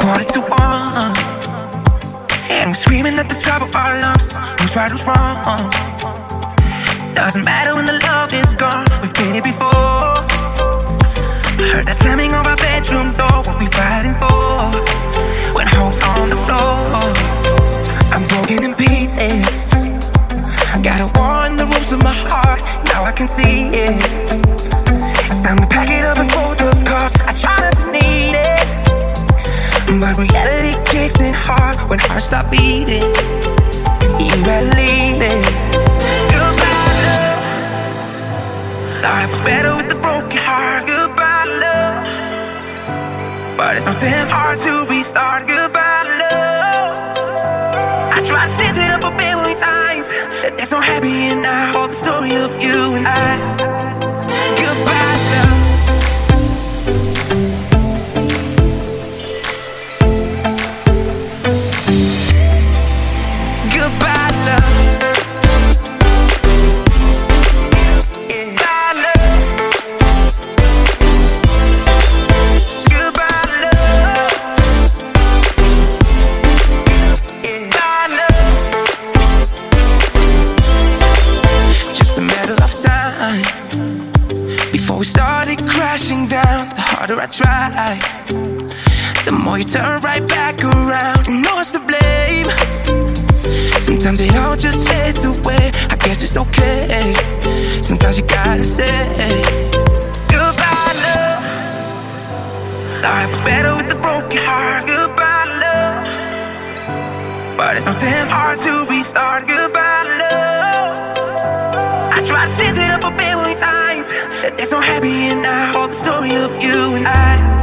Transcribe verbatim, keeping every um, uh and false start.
quarter to one, and we're screaming at the top of our lungs. Who's right, who's wrong? Doesn't matter when the love is gone. We've been here before. Heard that slamming of our bedroom door. What we fighting for? When hope's on the floor, I'm broken in pieces. Got a war in the rooms of my heart. Now I can see it. It's time to pack it up and fold the cars. I try not to need it, but reality kicks in hard when hearts stop beating. You better leave it. Goodbye, love. Thought it was better with the broken heart. Goodbye, love. But it's so damn hard to restart. Goodbye, love. I tried to stitch it up a billion times. There's no happy in now. All the story of you and I. Goodbye, love. Goodbye, love. Yeah. Bye, love. Goodbye, love. Yeah. Bye, love. Just a matter of time before we started crashing down. The harder I try, the more you turn right back around. No one's to blame. Sometimes it all just fades away. I guess it's okay. Sometimes you gotta say goodbye, love. Thought it was better with the broken heart. Goodbye, love. But it's so damn hard to restart. Goodbye, love. I tried to stitch it up a billion times. There's no happy in now. All the story of you and I.